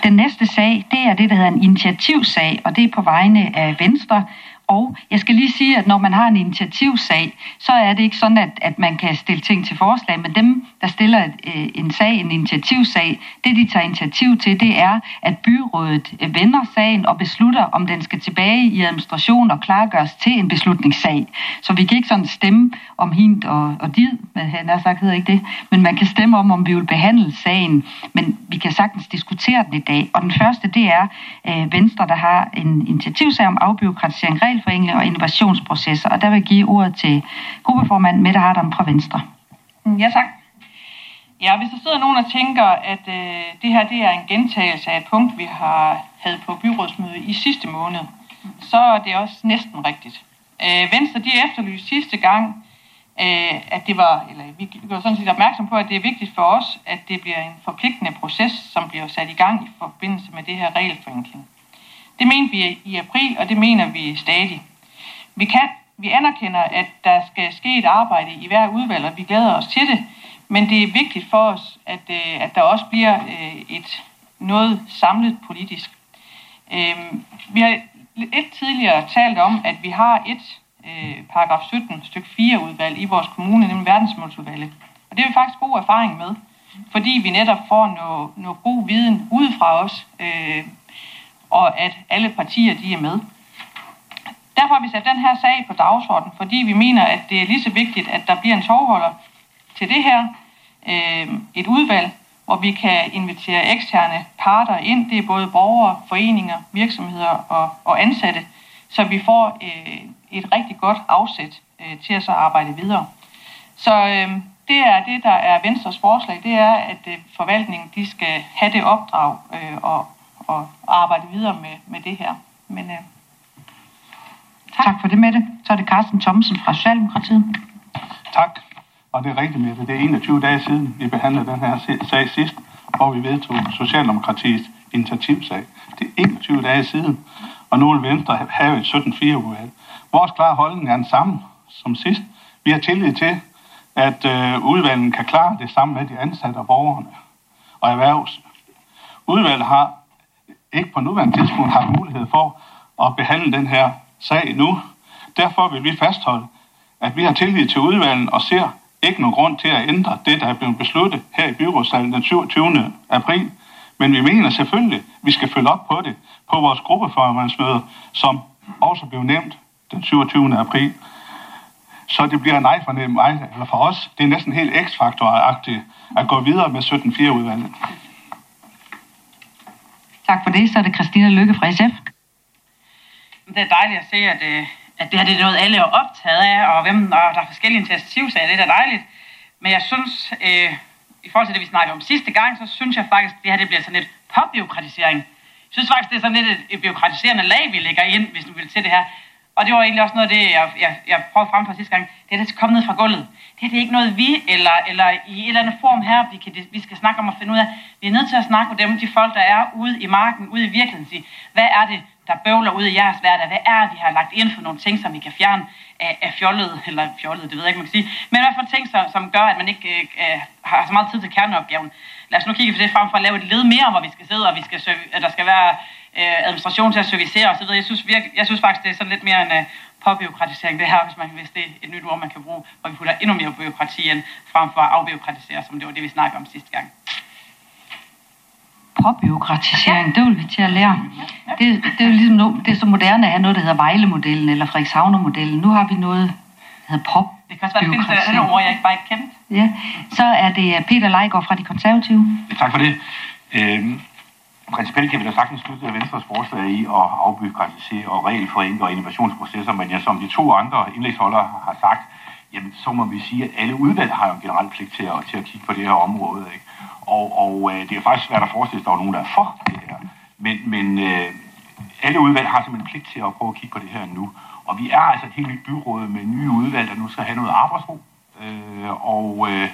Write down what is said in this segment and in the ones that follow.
Den næste sag, det er det, der hedder en initiativsag, og det er på vegne af Venstre. Og jeg skal lige sige, at når man har en initiativsag, så er det ikke sådan, at man kan stille ting til forslag, men dem, der stiller en initiativsag, det de tager initiativ til, det er, at byrådet vender sagen og beslutter, om den skal tilbage i administration og klargøres til en beslutningssag. Så vi kan ikke sådan stemme om hint og did, men han har sagt hedder ikke det, men man kan stemme om vi vil behandle sagen, men vi kan sagtens diskutere den i dag. Og den første, det er Venstre, der har en initiativsag om afbureaukratisering, regelforenkling og innovationsprocesser, og der vil jeg give ordet til gruppeformand Mette Hardam fra Venstre. Ja, tak. Ja, hvis der sidder nogen og tænker, at det her det er en gentagelse af et punkt, vi havde på byrådsmødet i sidste måned, så er det også næsten rigtigt. Venstre, de efterlyste sidste gang, at det var, eller vi gør sådan set opmærksom på, at det er vigtigt for os, at det bliver en forpligtende proces, som bliver sat i gang i forbindelse med det her regelforenkling. Det mente vi i april, og det mener vi stadig. Vi anerkender, at der skal ske et arbejde i hver udvalg, og vi glæder os til det, men det er vigtigt for os, at der også bliver noget samlet politisk. Vi har lidt tidligere talt om, at vi har et paragraf 17 stykke 4 udvalg i vores kommune, nemlig verdensmålsudvalget. Og det er vi faktisk god erfaring med, fordi vi netop får noget god viden udefra os, og at alle partier de er med. Derfor har vi sat den her sag på dagsordenen, fordi vi mener, at det er lige så vigtigt, at der bliver en tovholder til det her, et udvalg, hvor vi kan invitere eksterne parter ind. Det er både borgere, foreninger, virksomheder og ansatte, så vi får et rigtig godt afsæt til at så arbejde videre. Så det er det, der er Venstres forslag, det er, at forvaltningen de skal have det opdrag og arbejde videre med det her. Men tak for det, Mette. Så er det Carsten Thomsen fra Socialdemokratiet. Tak. Og det er rigtigt, Mette. Det er 21 dage siden, vi behandlede den her sag sidst, hvor vi vedtog Socialdemokratiets initiativsag. Det er 21 dage siden, og nu vil Venstre have et 17-4-udvalg. Vores klare holdning er den samme som sidst. Vi har tillid til, at udvalget kan klare det sammen med de ansatte og borgerne og erhvervs. Udvalget har ikke på nuværende tidspunkt haft mulighed for at behandle den her sag nu. Derfor vil vi fastholde, at vi har tillid til udvalget og ser ikke nogen grund til at ændre det, der er blevet besluttet her i byrådssalen den 27. april. Men vi mener selvfølgelig, at vi skal følge op på det på vores gruppeformandsmøde, som også blev nævnt den 27. april. Så det bliver nej for mig, eller for os. Det er næsten helt x-faktoragtigt at gå videre med 17-4-udvalget. Tak for det. Så er det Christina Lykke fra SF. Det er dejligt at se, at det her det er noget, alle er optaget af, og der er forskellige initiativsager, det er da dejligt. Men jeg synes, i forhold til det, vi snakkede om sidste gang, så synes jeg faktisk, at det her det bliver sådan lidt påbureaukratisering. Jeg synes faktisk, det er sådan lidt et bureaukratiserende lag, vi lægger ind, hvis du vil til det her. Og det var egentlig også noget af det, jeg prøvede frem for sidste gang. Det er, der skal komme ned fra gulvet. Det er ikke noget, vi eller i en eller anden form her, vi skal snakke om at finde ud af. Vi er nødt til at snakke med dem, de folk, der er ude i marken, ude i virkeligheden. Sige, hvad er det, der bøvler ud i jeres hverdag? Hvad er det, vi har lagt ind for nogle ting, som vi kan fjerne af fjollet, det ved jeg ikke, man kan sige. Men i hvert fald ting, som gør, at man ikke har så meget tid til kerneopgaven. Lad os nu kigge på det frem for at lave et led mere, hvor vi skal sidde, og der skal være administration til at servicere osv. Jeg synes faktisk, det er sådan lidt mere en påbureaukratisering, det her, hvis det er et nyt ord, man kan bruge, hvor vi putter endnu mere bureaukrati ind, frem for at afbureaukratisere, som det var det, vi snakkede om sidste gang. Påbureaukratisering, det vil vi til at lære. Det er jo ligesom det er så moderne at have noget, der hedder Vejle-modellen eller Frederikshavner-modellen. Nu har vi noget, der hedder påbureaukratisering. Det kan også være, at der findes andre ord, jeg ikke kendt. Ja, så er det Peter Leiggaard fra De Konservative. Tak for det. Principielt kan vi da sagtens støtte Venstres forslag i at afbureaukratisere og regelforenkle og innovationsprocesser, men som de to andre indlægsholdere har sagt, jamen så må vi sige, at alle udvalg har jo en generel pligt til at kigge på det her område, ikke? Og det er faktisk svært at forestille sig, at der er nogen, der er for det her. Men alle udvalg har simpelthen pligt til at prøve at kigge på det her nu. Og vi er altså et helt nyt byråd med nye udvalg, der nu skal have noget arbejdsro.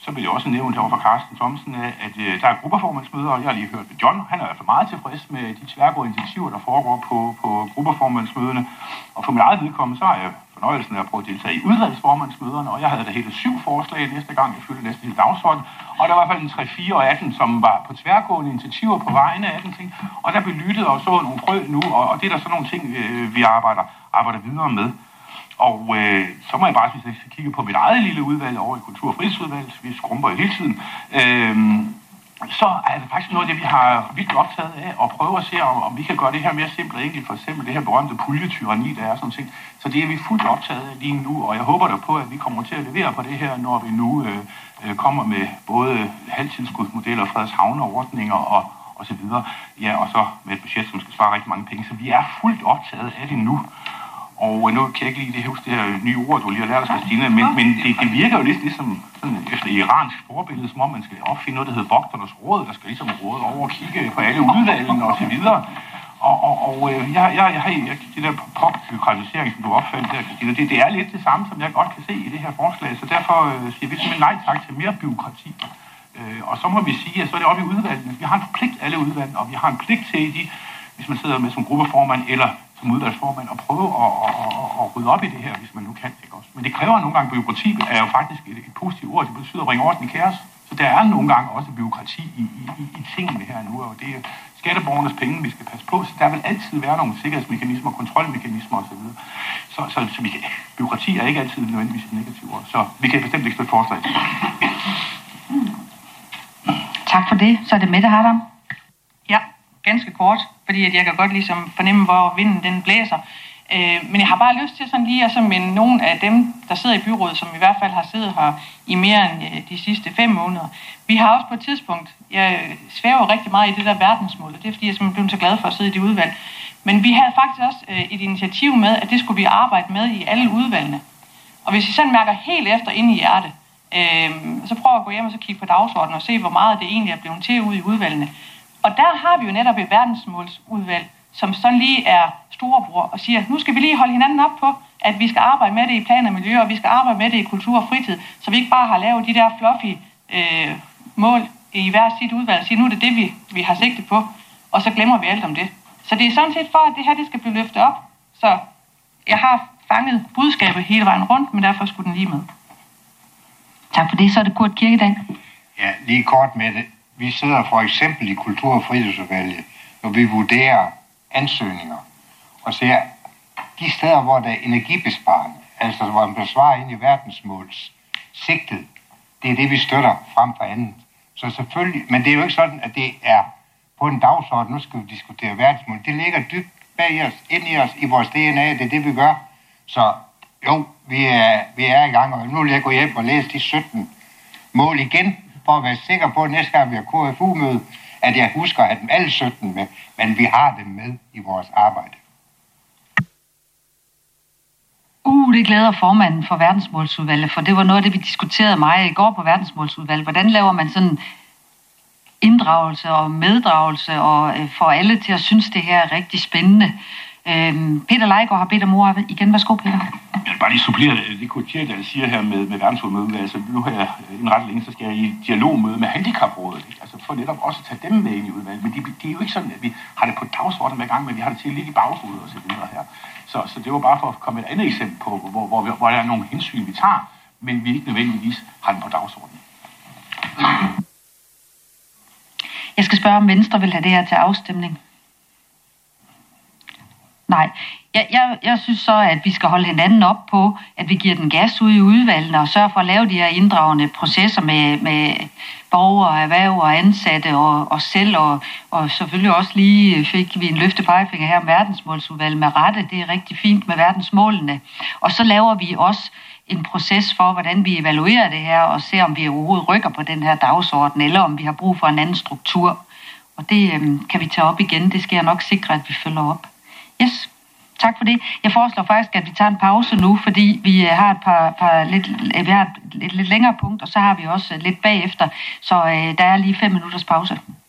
så vil jeg også nævne over for Carsten Thomsen, at der er gruppeformandsmøder, og jeg har lige hørt med John. Han er i hvert fald meget tilfreds med de tværgående initiativer, der foregår på gruppeformandsmøderne. Og for mit eget vedkommende, så har jeg fornøjelsen af at prøve at deltage i udvalgsformandsmøderne, og jeg havde da hele 7 forslag næste gang, jeg fyldte næste hele dagsorden. Og der var i hvert fald en 3-4 af dem, som var på tværgående initiativer på vegne af den ting. Og der blev lyttet og så nogle frø nu, og det er der så nogle ting, vi arbejder videre med. Og så må jeg bare, hvis jeg kigge på mit eget lille udvalg over i Kultur- og Fritidsudvalget, vi skrumper jo hele tiden, så er det faktisk noget af det, vi har vildt optaget af, at prøve at se, om vi kan gøre det her mere simpelt og enkelt. For eksempel det her berømte puljetyranni, der er sådan ting. Så det er vi fuldt optaget af lige nu, og jeg håber da på, at vi kommer til at levere på det her, når vi nu kommer med både halvtilskudsmodeller, Frederikshavn-ordninger og så videre. Ja, og så med et budget, som skal svare rigtig mange penge. Så vi er fuldt optaget af det nu. Og nu kan jeg ikke lige huske det her nye ord, du lige har lært os, Christina, men det virker jo lidt ligesom sådan efter iransk forbillede, som om man skal opfinde noget, der hedder vogternes råd, der skal ligesom råde over og kigge på alle udvalgene og så videre. Og det der popbureaukratisering, som du opfandt der, Christina, det er lidt det samme, som jeg godt kan se i det her forslag, så derfor siger vi simpelthen nej tak til mere bureaukrati. Og så må vi sige, at så er det oppe i udvalgene. Vi har en pligt alle udvalgene, og vi har en pligt til hvis man sidder med som gruppeformand eller som udvalgsformand, og prøve at rydde op i det her, hvis man nu kan, ikke også? Men det kræver nogle gange, bureaukrati er jo faktisk et positivt ord, det betyder at bringe orden i kaos. Så der er nogle gange også bureaukrati i tingene her nu, og det er skatteborgernes penge, vi skal passe på, så der vil altid være nogle sikkerhedsmekanismer, kontrolmekanismer osv. Så bureaukrati er ikke altid nødvendigvis et negativt ord, så vi kan bestemt ikke støtte forslaget. Tak for det. Så er det Mette Hardam. Ja, ganske kort, fordi at jeg kan godt ligesom fornemme, hvor vinden den blæser. Men jeg har bare lyst til sådan lige at minde nogle af dem, der sidder i byrådet, som i hvert fald har siddet her i mere end de sidste 5 måneder. Vi har også på et tidspunkt, jeg svæver rigtig meget i det der verdensmål, og det er fordi, jeg simpelthen blev så glad for at sidde i det udvalg. Men vi havde faktisk også et initiativ med, at det skulle vi arbejde med i alle udvalgene. Og hvis I sådan mærker helt efter inde i hjertet, så prøv at gå hjem og så kigge på dagsordenen og se, hvor meget det egentlig er blevet til ude i udvalgene. Og der har vi jo netop et verdensmålsudvalg, som sådan lige er storebror og siger, at nu skal vi lige holde hinanden op på, at vi skal arbejde med det i plan og miljø, og vi skal arbejde med det i kultur og fritid, så vi ikke bare har lavet de der fluffy mål i hver sit udvalg, og siger, nu er det det, vi har sigtet på, og så glemmer vi alt om det. Så det er sådan set for, at det her det skal blive løftet op. Så jeg har fanget budskabet hele vejen rundt, men derfor skulle den lige med. Tak for det. Så er det Kurt Kirkedal. Ja, lige kort med det. Vi sidder for eksempel i Kultur- og Fritidsudvalget, når vi vurderer ansøgninger og ser de steder, hvor der er energibesparende, altså hvor man besvarer ind i verdensmåls sigtet, det er det, vi støtter frem for andet. Så selvfølgelig, men det er jo ikke sådan, at det er på en dagsorden, nu skal vi diskutere verdensmål. Det ligger dybt bag os, ind i os, i vores DNA, det er det, vi gør. Så jo, vi er i gang, og nu vil jeg gå hjem og læse de 17 mål igen, for at være sikker på, at næste gang vi har KFU-møde, at jeg husker at have dem alle 17 med, men vi har dem med i vores arbejde. Det glæder formanden for verdensmålsudvalget, for det var noget af det, vi diskuterede meget i går på verdensmålsudvalget. Hvordan laver man sådan inddragelse og meddragelse og får alle til at synes, det her er rigtig spændende. Peter Leigård har bedt om ordet igen. Værsgo, Peter. Jeg vil bare lige supplere det, Kurt Kirkedal siger her med verdensmålsudvalget. Altså, nu har jeg indrettet længe, så skal jeg i dialogmøde med Handicaprådet. Ikke? Altså for netop også at tage dem med ind i udvalget. Men det er jo ikke sådan, at vi har det på dagsordenen hver gang, men vi har det til at ligge i baghovedet og så videre her. Så det var bare for at komme et andet eksempel på, hvor der er nogle hensyn, vi tager, men vi ikke nødvendigvis har den på dagsordenen. Jeg skal spørge, om Venstre vil have det her til afstemning. Nej. Jeg synes så, at vi skal holde hinanden op på, at vi giver den gas ud i udvalgene og sørger for at lave de her inddragende processer med borgere, erhverv og ansatte og os selv. Og selvfølgelig også lige fik vi en løftepegefinger her om verdensmålsudvalget med rette. Det er rigtig fint med verdensmålene. Og så laver vi også en proces for, hvordan vi evaluerer det her og ser, om vi overhovedet rykker på den her dagsorden, eller om vi har brug for en anden struktur. Og det kan vi tage op igen. Det skal jeg nok sikre, at vi følger op. Yes. Tak for det. Jeg foreslår faktisk, at vi tager en pause nu, fordi vi har vi har et lidt længere punkt, og så har vi også lidt bagefter. Så der er lige 5 minutters pause.